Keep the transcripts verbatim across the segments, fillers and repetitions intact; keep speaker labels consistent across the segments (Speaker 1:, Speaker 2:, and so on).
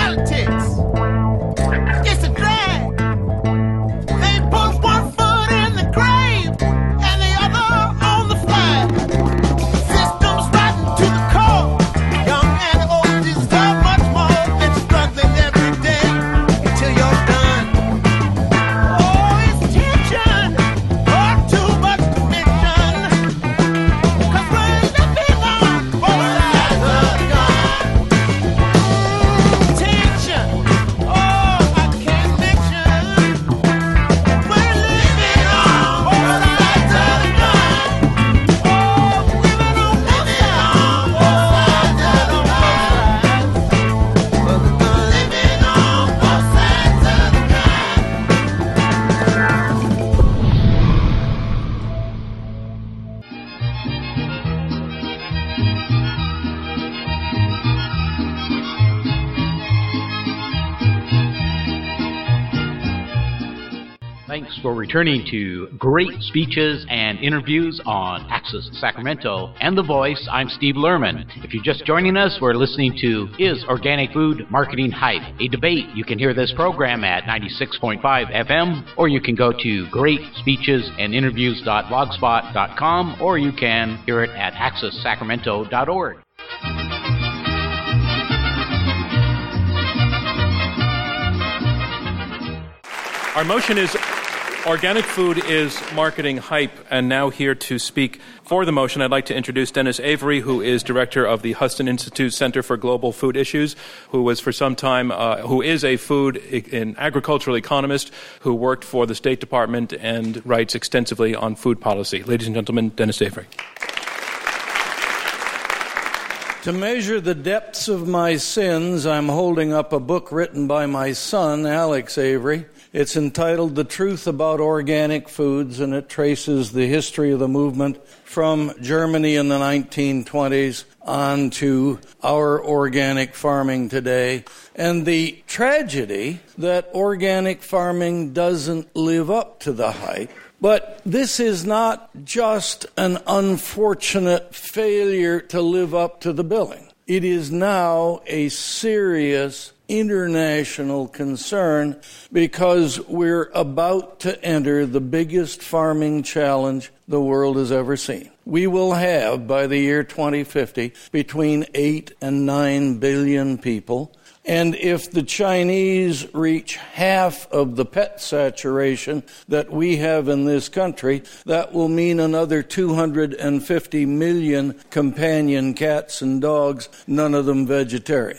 Speaker 1: politics. It's a drag. They put one foot in the grave and the other on the flag. Systems rotten to the core. Young and old deserve much more than struggling every day until you're done. Oh, it's tension, or too much to mention. 'Cause we're living on both sides of the gun. Tension, oh, I can't mention. We're living on both sides of the gun. Oh, living on both sides, both sides of the gun. Living on both sides of the gun.
Speaker 2: Thanks for returning to Great Speeches and Interviews on Access Sacramento and The Voice. I'm Steve Lerman. If you're just joining us, we're listening to Is Organic Food Marketing Hype? A debate. You can hear this program at ninety-six point five F M, or you can go to great speeches and interviews dot blogspot dot com, or you can hear it at access sacramento dot org.
Speaker 3: Our motion is organic food is marketing hype, and now here to speak for the motion, I'd like to introduce Dennis Avery, who is director of the Huston Institute Center for Global Food Issues, who was for some time, uh, who is a food and agricultural economist who worked for the State Department and writes extensively on food policy. Ladies and gentlemen, Dennis Avery.
Speaker 4: To measure the depths of my sins, I'm holding up a book written by my son, Alex Avery. It's entitled The Truth About Organic Foods, and it traces the history of the movement from Germany in the nineteen twenties on to our organic farming today, and the tragedy that organic farming doesn't live up to the hype. But this is not just an unfortunate failure to live up to the billing. It is now a serious international concern because we're about to enter the biggest farming challenge the world has ever seen. We will have, by the year twenty fifty, between eight and nine billion people. And if the Chinese reach half of the pet saturation that we have in this country, that will mean another two hundred fifty million companion cats and dogs, none of them vegetarian.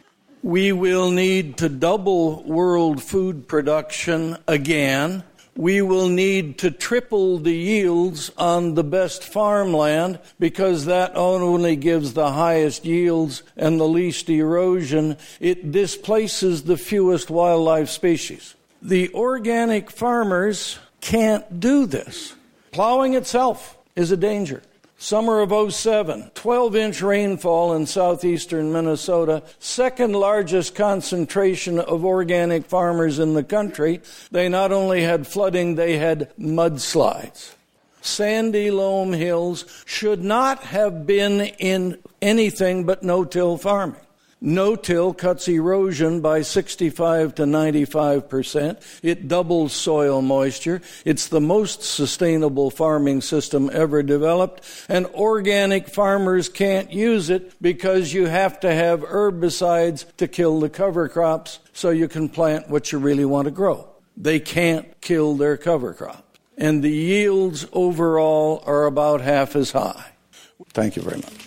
Speaker 4: We will need to double world food production again. We will need to triple the yields on the best farmland because that not only gives the highest yields and the least erosion, it displaces the fewest wildlife species. The organic farmers can't do this. Plowing itself is a danger. Summer of oh seven, twelve-inch rainfall in southeastern Minnesota, second largest concentration of organic farmers in the country. They not only had flooding, they had mudslides. Sandy loam hills should not have been in anything but no-till farming. No-till cuts erosion by sixty-five to ninety-five percent. It doubles soil moisture. It's the most sustainable farming system ever developed. And organic farmers can't use it because you have to have herbicides to kill the cover crops so you can plant what you really want to grow. They can't kill their cover crops. And the yields overall are about half as high. Thank you very much.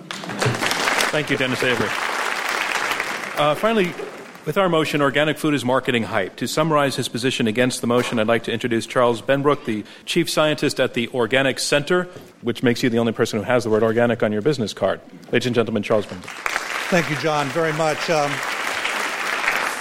Speaker 3: Thank you, Dennis Avery. Uh, finally, with our motion, Organic Food is Marketing Hype. To summarize his position against the motion, I'd like to introduce Charles Benbrook, the Chief Scientist at the Organic Center, which makes you the only person who has the word organic on your business card. Ladies and gentlemen, Charles Benbrook.
Speaker 5: Thank you, John, very much. Um,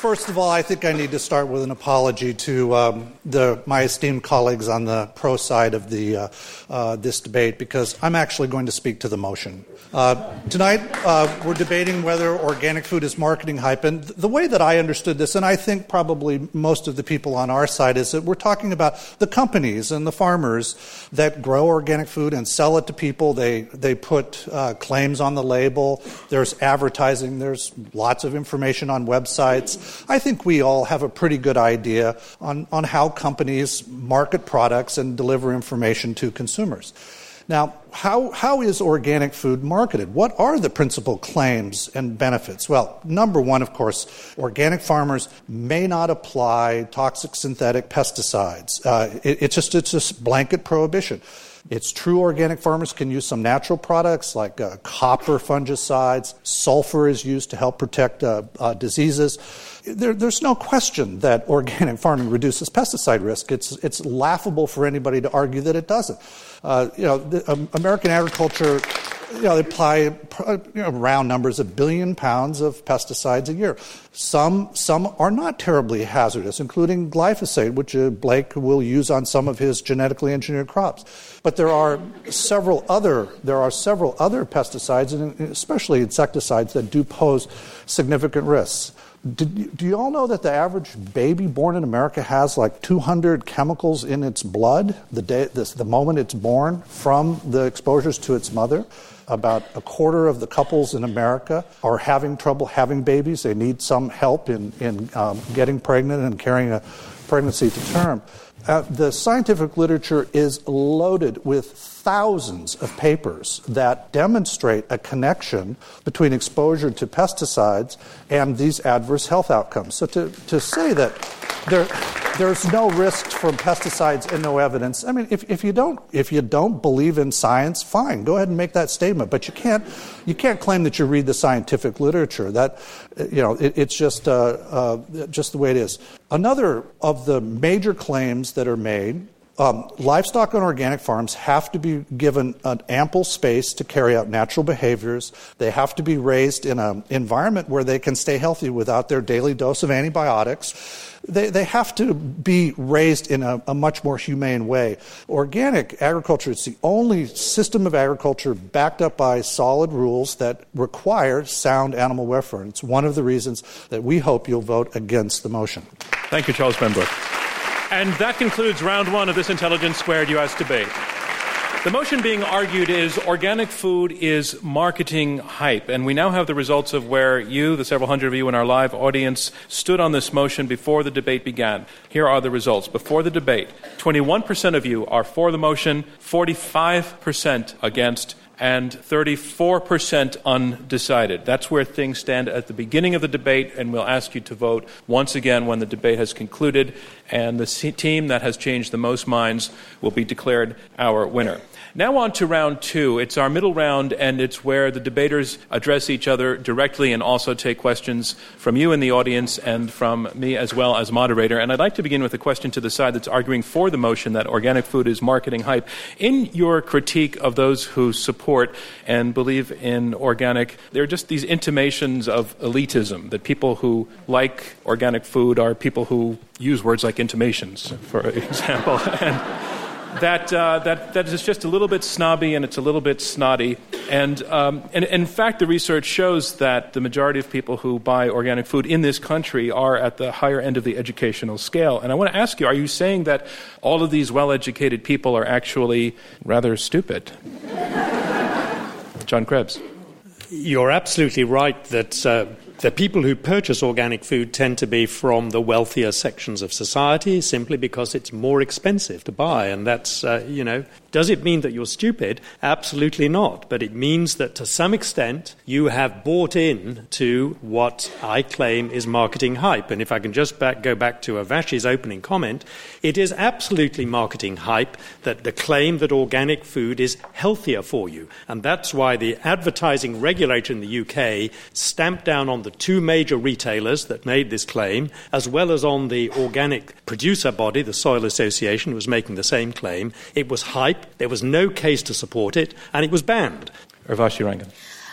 Speaker 5: First of all, I think I need to start with an apology to um, the, my esteemed colleagues on the pro side of the uh, uh, this debate, because I'm actually going to speak to the motion. Uh, tonight, uh, we're debating whether organic food is marketing hype. And the way that I understood this, and I think probably most of the people on our side, is that we're talking about the companies and the farmers that grow organic food and sell it to people. They, they put uh, claims on the label. There's advertising. There's lots of information on websites. I think we all have a pretty good idea on, on how companies market products and deliver information to consumers. Now, how, how is organic food marketed? What are the principal claims and benefits? Well, number one, of course, organic farmers may not apply toxic synthetic pesticides. Uh, it, it's just it's just blanket prohibition. It's true organic farmers can use some natural products like uh, copper fungicides. Sulfur is used to help protect uh, uh, diseases. There, there's no question that organic farming reduces pesticide risk. It's it's laughable for anybody to argue that it doesn't. Uh, you know, the, um, American agriculture, you know, they apply you know, round numbers a billion pounds of pesticides a year. Some some are not terribly hazardous, including glyphosate, which uh, Blake will use on some of his genetically engineered crops. But there are several other there are several other pesticides, and especially insecticides, that do pose significant risks. Did, do you all know that the average baby born in America has like two hundred chemicals in its blood the day, this, the moment it's born from the exposures to its mother? About a quarter of the couples in America are having trouble having babies. They need some help in, in um, getting pregnant and carrying a pregnancy to term. Uh, the scientific literature is loaded with thousands of papers that demonstrate a connection between exposure to pesticides and these adverse health outcomes. So to, to say that there, there's no risk from pesticides and no evidence, I mean, if, if you don't if you don't believe in science, fine, go ahead and make that statement. But you can't you can't claim that you read the scientific literature. That you know, it, it's just uh, uh, just the way it is. Another of the major claims that are made. Um, livestock on organic farms have to be given an ample space to carry out natural behaviors. They have to be raised in an environment where they can stay healthy without their daily dose of antibiotics. They, they have to be raised in a, a much more humane way. Organic agriculture is the only system of agriculture backed up by solid rules that require sound animal welfare. And it's one of the reasons that we hope you'll vote against the motion.
Speaker 3: Thank you, Charles Benbrook. And that concludes round one of this Intelligence Squared U S debate. The motion being argued is organic food is marketing hype. And we now have the results of where you, the several hundred of you in our live audience, stood on this motion before the debate began. Here are the results. Before the debate, twenty-one percent of you are for the motion, forty-five percent against, and thirty-four percent undecided. That's where things stand at the beginning of the debate, and we'll ask you to vote once again when the debate has concluded, and the team that has changed the most minds will be declared our winner. Now on to round two. It's our middle round, and it's where the debaters address each other directly and also take questions from you in the audience and from me as well as moderator. And I'd like to begin with a question to the side that's arguing for the motion that organic food is marketing hype. In your critique of those who support and believe in organic, there are just these intimations of elitism, that people who like organic food are people who use words like intimations, for example. and That, uh, that that is just a little bit snobby and it's a little bit snotty. And, um, and, and in fact, the research shows that the majority of people who buy organic food in this country are at the higher end of the educational scale. And I want to ask you, are you saying that all of these well-educated people are actually rather stupid? John Krebs.
Speaker 6: You're absolutely right that uh, the people who purchase organic food tend to be from the wealthier sections of society simply because it's more expensive to buy. And that's, uh, you know, does it mean that you're stupid? Absolutely not. But it means that to some extent you have bought in to what I claim is marketing hype. And if I can just back, go back to Avash's opening comment, it is absolutely marketing hype that the claim that organic food is healthier for you. And that's why the advertising regulator in the U K stamped down on the two major retailers that made this claim, as well as on the organic producer body, the Soil Association, was making the same claim. It was hype, there was no case to support it, and it was banned.
Speaker 3: Urvashi Rangan.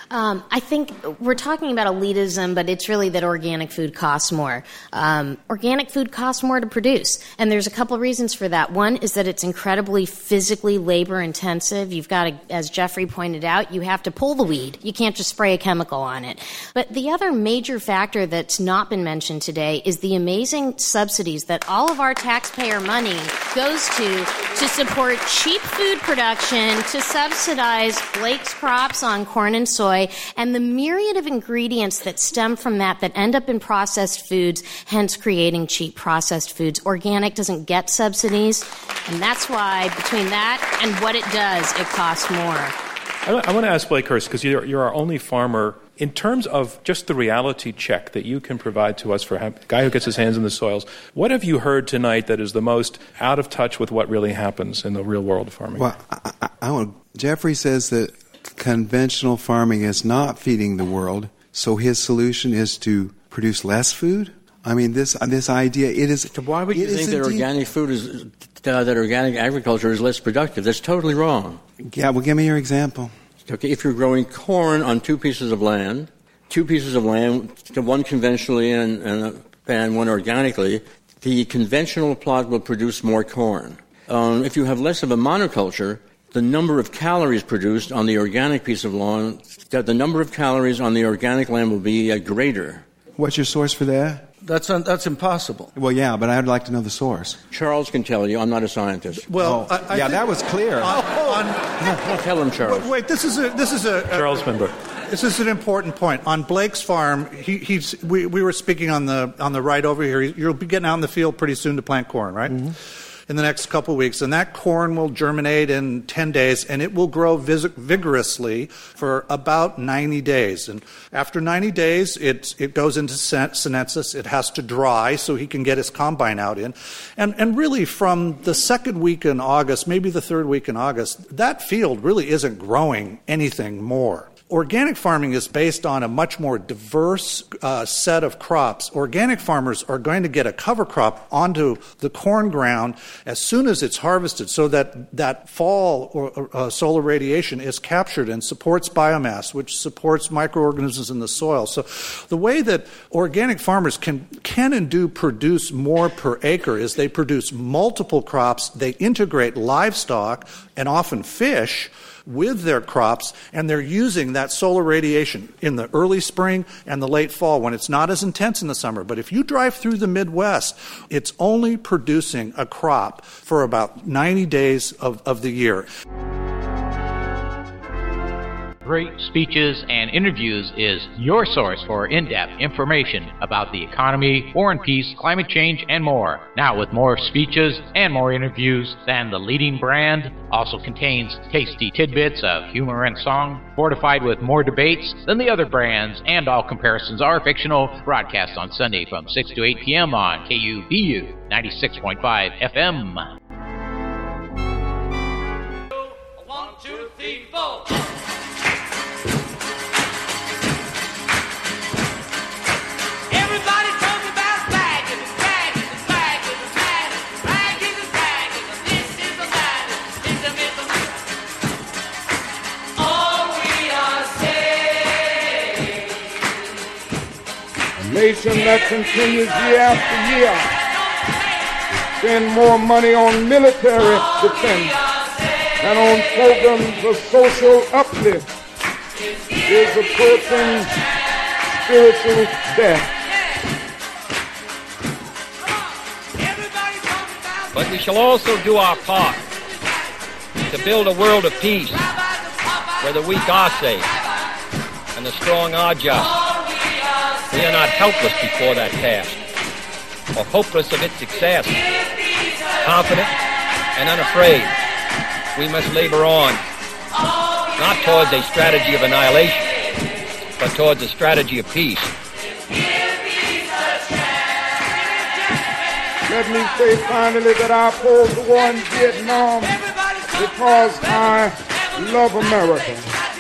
Speaker 7: Um, I think we're talking about elitism, but it's really that organic food costs more. Um, organic food costs more to produce, and there's a couple of reasons for that. One is that it's incredibly physically labor-intensive. You've got to, as Jeffrey pointed out, you have to pull the weed. You can't just spray a chemical on it. But the other major factor that's not been mentioned today is the amazing subsidies that all of our taxpayer money goes to to support cheap food production, to subsidize Blake's crops on corn and soy, and the myriad of ingredients that stem from that that end up in processed foods, hence creating cheap processed foods. Organic doesn't get subsidies, and that's why between that and what it does, it costs more.
Speaker 3: I, I want to ask Blake Hurst, because you're, you're our only farmer. In terms of just the reality check that you can provide to us for a guy who gets his hands in the soils, what have you heard tonight that is the most out of touch with what really happens in the real world of farming?
Speaker 8: Well, I, I, I want, Jeffrey says that conventional farming is not feeding the world, so his solution is to produce less food? I mean, this this idea, it is...
Speaker 9: So why would you think that organic food is, uh, that organic agriculture is less productive? That's totally wrong.
Speaker 8: Yeah, well, give me your example.
Speaker 9: Okay, if you're growing corn on two pieces of land, two pieces of land, one conventionally and, and, and one organically, the conventional plot will produce more corn. Um, if you have less of a monoculture, the number of calories produced on the organic piece of land, the number of calories on the organic land will be uh, greater.
Speaker 8: What's your source for that?
Speaker 4: That's un- that's impossible.
Speaker 8: Well, yeah, but I'd like to know the source.
Speaker 9: Charles can tell you. I'm not a scientist.
Speaker 5: Well,
Speaker 8: oh,
Speaker 5: I, I
Speaker 8: yeah, that was clear.
Speaker 5: On, on,
Speaker 9: no, tell him, Charles.
Speaker 5: Wait, wait, this is a this is a, a
Speaker 3: Charles Member.
Speaker 5: This is an important point. On Blake's farm, he, he's we, we were speaking on the on the right over here. You'll be getting out in the field pretty soon to plant corn, right? Mm-hmm. In the next couple of weeks, and that corn will germinate in ten days, and it will grow vis- vigorously for about ninety days. And after ninety days, it it goes into senescence. It has to dry so he can get his combine out in. And and really, from the second week in August, maybe the third week in August, that field really isn't growing anything more. Organic farming is based on a much more diverse uh, set of crops. Organic farmers are going to get a cover crop onto the corn ground as soon as it's harvested, so that that fall or, uh, solar radiation is captured and supports biomass, which supports microorganisms in the soil. So the way that organic farmers can, can and do produce more per acre is they produce multiple crops, they integrate livestock and often fish with their crops, and they're using that solar radiation in the early spring and the late fall when it's not as intense in the summer. But if you drive through the Midwest, it's only producing a crop for about ninety days of, of the year.
Speaker 2: Great Speeches and Interviews is your source for in-depth information about the economy, war and peace, climate change, and more. Now with more speeches and more interviews than the leading brand, also contains tasty tidbits of humor and song, fortified with more debates than the other brands, and all comparisons are fictional. Broadcast on Sunday from six to eight p.m. on K U B U ninety-six point five F M.
Speaker 1: One, two, three, four.
Speaker 10: Nation that continues year after year to spend more money on military defense than on programs of social uplift is approaching spiritual death.
Speaker 11: But we shall also do our part to build a world of peace where the weak are safe and the strong are just. We are not helpless before that task, or hopeless of its success. Confident and unafraid, we must labor on, not towards a strategy of annihilation, but towards a strategy of peace.
Speaker 10: Let me say finally that I opposed the war in Vietnam because I love America.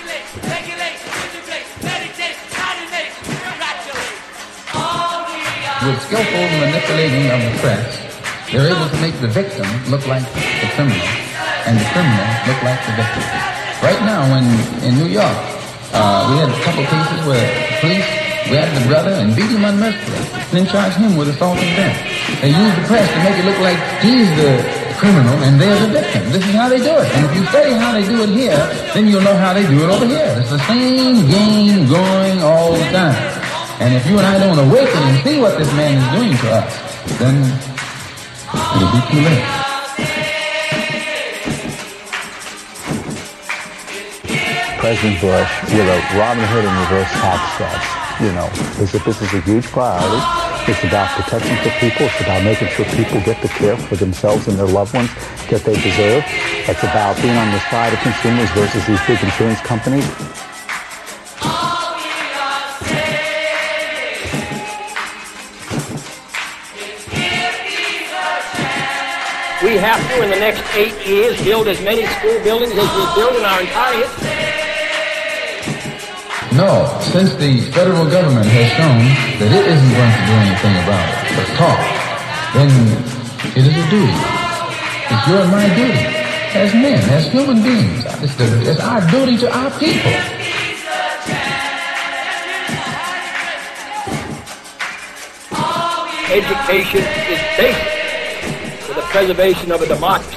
Speaker 12: With skillful manipulating of the press, they're able to make the victim look like the criminal, and the criminal look like the victim. Right now, in, in New York, Uh, we had a couple of cases where the police grabbed the brother and beat him unmercifully, then charged him with assault and death. They used the press to make it look like he's the criminal and they're the victim. This is how they do it. And if you study how they do it here, then you'll know how they do it over here. It's the same game going all the time. And if you and I don't awaken and see what this man is doing to us, then it'll be too late.
Speaker 13: President Bush with a Robin Hood and reverse tax cuts, you know, as if this is a huge priority. It's about protection for people. It's about making sure people get the care for themselves and their loved ones that they deserve. It's about being on the side of consumers versus these big insurance companies.
Speaker 11: We have to, in the next eight years, build as many school buildings as we build in our entire history.
Speaker 12: No, since the federal government has shown that it isn't going to do anything about it, but talk, then it is a duty. It's your and my duty, as men, as human beings. It's, the, it's our duty to our people.
Speaker 11: Education is basic for the preservation of a democracy.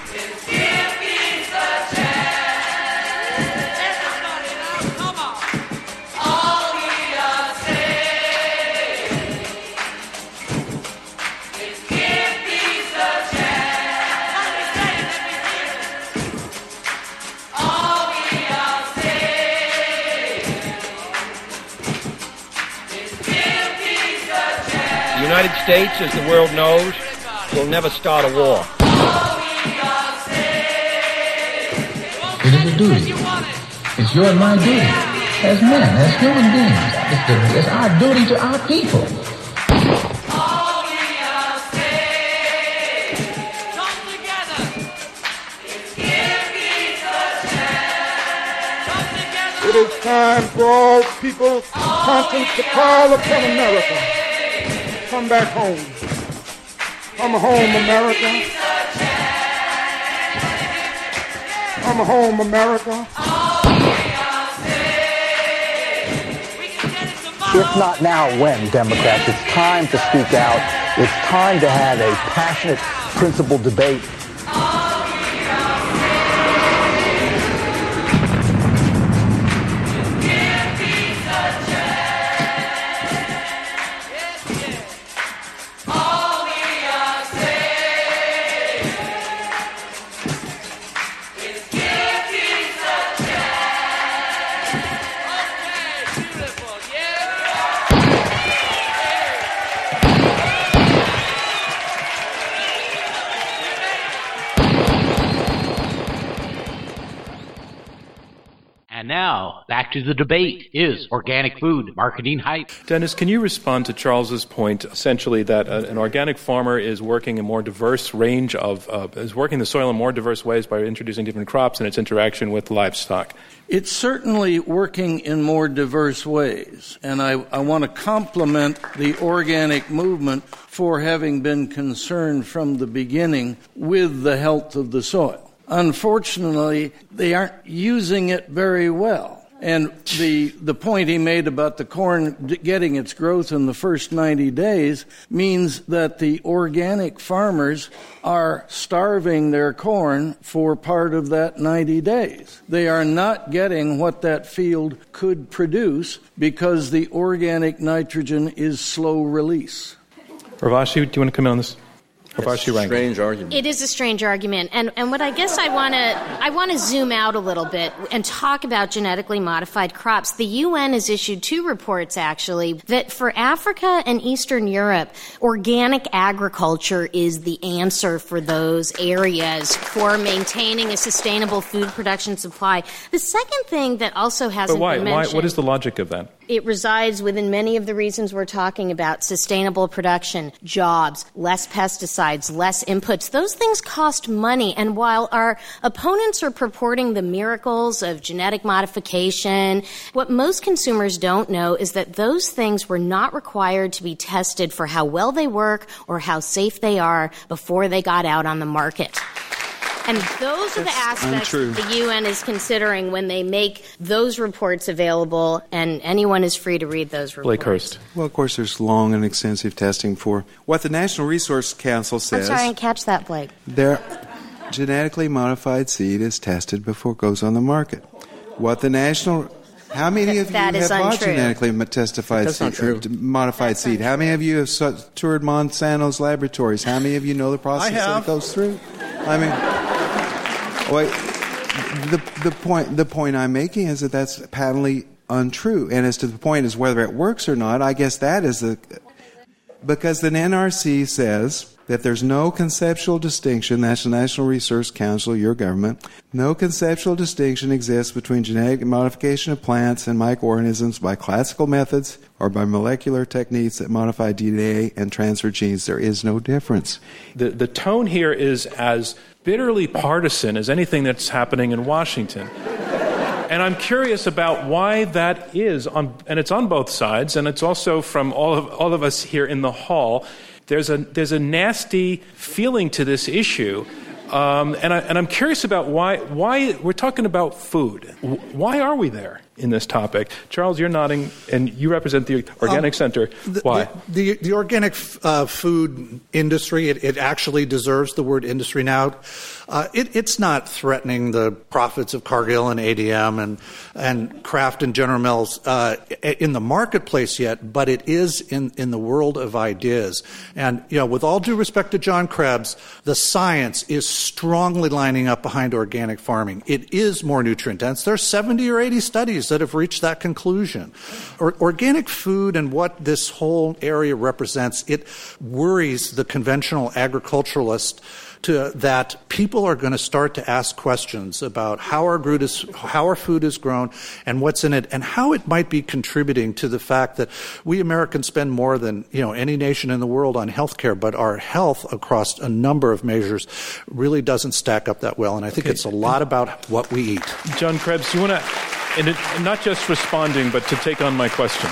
Speaker 11: The United States, as the world knows, will never start a war.
Speaker 12: It is a duty. It's your and my duty, as men, as human beings. It's, the, it's our duty to our people.
Speaker 10: It is time for all people's conscience to call upon America. Come back home. Come home, America. Come home, America.
Speaker 13: If not now, when, Democrats? It's time to speak out. It's time to have a passionate, principled debate.
Speaker 2: And now, back to the debate. Is organic food marketing hype?
Speaker 3: Dennis, can you respond to Charles's point, essentially that uh, an organic farmer is working a more diverse range of, uh, is working the soil in more diverse ways by introducing different crops and its interaction with livestock?
Speaker 4: It's certainly working in more diverse ways, and I, I want to compliment the organic movement for having been concerned from the beginning with the health of the soil. Unfortunately, they aren't using it very well. And the the point he made about the corn getting its growth in the first ninety days means that the organic farmers are starving their corn for part of that ninety days. They are not getting what that field could produce because the organic nitrogen is slow release.
Speaker 3: Urvashi, do you want to come in on this?
Speaker 9: It's a strange argument.
Speaker 7: It is a strange argument, and and what I guess I want to I want to zoom out a little bit and talk about genetically modified crops. The U N has issued two reports actually that for Africa and Eastern Europe, organic agriculture is the answer for those areas for maintaining a sustainable food production supply. The second thing that also hasn't
Speaker 3: but why?
Speaker 7: been mentioned.
Speaker 3: Why? What is the logic of that?
Speaker 7: It resides within many of the reasons we're talking about: sustainable production, jobs, less pesticides, less inputs. Those things cost money. And while our opponents are purporting the miracles of genetic modification, what most consumers don't know is that those things were not required to be tested for how well they work or how safe they are before they got out on the market. And those are the aspects
Speaker 8: untrue.
Speaker 7: that the U N is considering when they make those reports available, and anyone is free to read those reports.
Speaker 3: Blake Hurst.
Speaker 8: Well, of course, there's long and extensive testing for what the National Resource Council says.
Speaker 7: I'm sorry, I didn't catch that, Blake.
Speaker 8: Their genetically modified seed is tested before it goes on the market. What the National... How many of you
Speaker 7: That
Speaker 8: have
Speaker 7: is
Speaker 8: bought
Speaker 7: untrue.
Speaker 8: genetically mo- testified
Speaker 9: That's not
Speaker 8: seed,
Speaker 9: true.
Speaker 8: uh, modified
Speaker 7: That's
Speaker 8: seed? How many of you have su- toured Monsanto's laboratories? How many of you know the process
Speaker 5: I
Speaker 8: that
Speaker 5: have.
Speaker 8: it goes through? I mean, wait, the the point the point I'm making is that that's patently untrue. And as to the point is whether it works or not, I guess that is the because the N R C says that there's no conceptual distinction, that's the National Research Council, your government, no conceptual distinction exists between genetic modification of plants and microorganisms by classical methods or by molecular techniques that modify D N A and transfer genes. There is no difference.
Speaker 3: The, the tone here is as bitterly partisan as anything that's happening in Washington. And I'm curious about why that is, on, and it's on both sides, and it's also from all of, all of us here in the hall. There's a there's a nasty feeling to this issue, um, and I and I'm curious about why why we're talking about food. Why are we there in this topic? Charles, you're nodding, and you represent the Organic
Speaker 5: Um,
Speaker 3: Center.
Speaker 5: The,
Speaker 3: Why?
Speaker 5: The, the, the organic uh, food industry, it, it actually deserves the word industry now. Uh, it, it's not threatening the profits of Cargill and A D M and, and Kraft and General Mills uh, in the marketplace yet, but it is in, in the world of ideas. And, you know, with all due respect to John Krebs, the science is strongly lining up behind organic farming. It is more nutrient dense. There are seventy or eighty studies that have reached that conclusion. Or, organic food and what this whole area represents, it worries the conventional agriculturalist to, that people are going to start to ask questions about how our, food is, how our food is grown and what's in it and how it might be contributing to the fact that we Americans spend more than you know any nation in the world on health care, but our health across a number of measures really doesn't stack up that well. And I think
Speaker 3: Okay.
Speaker 5: it's a lot about what we eat.
Speaker 3: John Krebs, you want to, and it, not just responding, but to take on my question.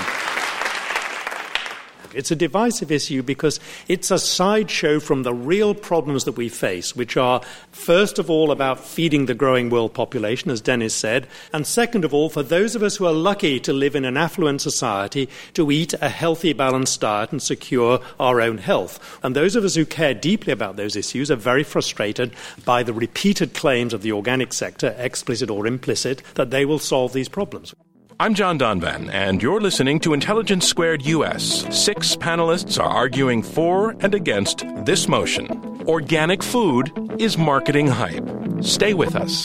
Speaker 6: It's a divisive issue because it's a sideshow from the real problems that we face, which are, first of all, about feeding the growing world population, as Dennis said, and second of all, for those of us who are lucky to live in an affluent society, to eat a healthy, balanced diet and secure our own health. And those of us who care deeply about those issues are very frustrated by the repeated claims of the organic sector, explicit or implicit, that they will solve these problems.
Speaker 3: I'm John Donvan, and you're listening to Intelligence Squared U S. Six panelists are arguing for and against this motion. Organic food is marketing hype. Stay with us.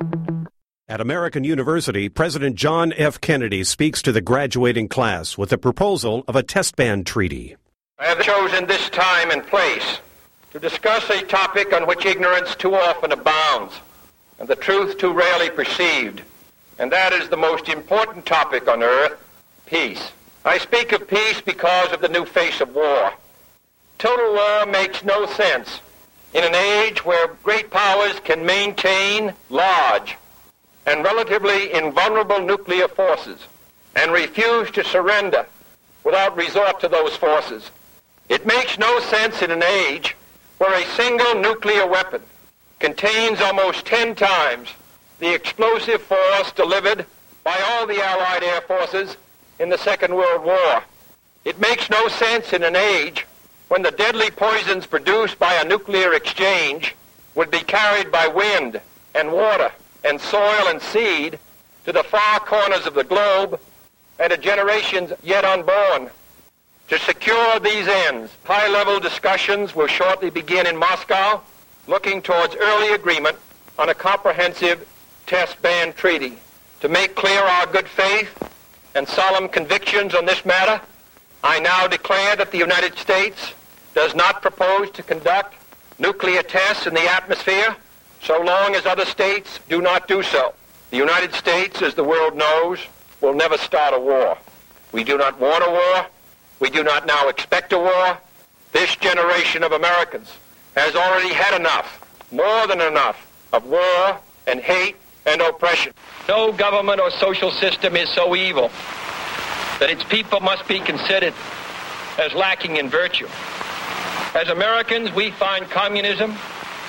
Speaker 14: At American University, President John F. Kennedy speaks to the graduating class with a proposal of a test ban treaty.
Speaker 11: I have chosen this time and place to discuss a topic on which ignorance too often abounds and the truth too rarely perceived. And that is the most important topic on earth, peace. I speak of peace because of the new face of war. Total war makes no sense in an age where great powers can maintain large and relatively invulnerable nuclear forces and refuse to surrender without resort to those forces. It makes no sense in an age where a single nuclear weapon contains almost ten times the explosive force delivered by all the Allied air forces in the Second World War. It makes no sense in an age when the deadly poisons produced by a nuclear exchange would be carried by wind and water and soil and seed to the far corners of the globe and to generations yet unborn. To secure these ends, high-level discussions will shortly begin in Moscow, looking towards early agreement on a comprehensive test ban treaty. To make clear our good faith and solemn convictions on this matter, I now declare that the United States does not propose to conduct nuclear tests in the atmosphere so long as other states do not do so. The United States, as the world knows, will never start a war. We do not want a war. We do not now expect a war. This generation of Americans has already had enough, more than enough, of war and hate and oppression. No government or social system is so evil that its people must be considered as lacking in virtue. As Americans, we find communism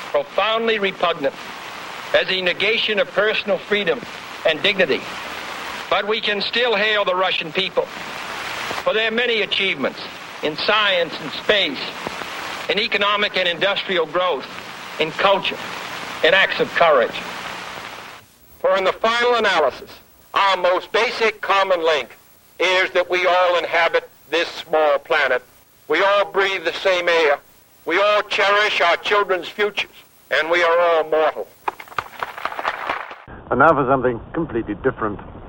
Speaker 11: profoundly repugnant as a negation of personal freedom and dignity. But we can still hail the Russian people for their many achievements in science and space, in economic and industrial growth, in culture, in acts of courage. For in the final analysis, our most basic common link is that we all inhabit this small planet. We all breathe the same air. We all cherish our children's futures, and we are all mortal.
Speaker 15: And now for something completely different.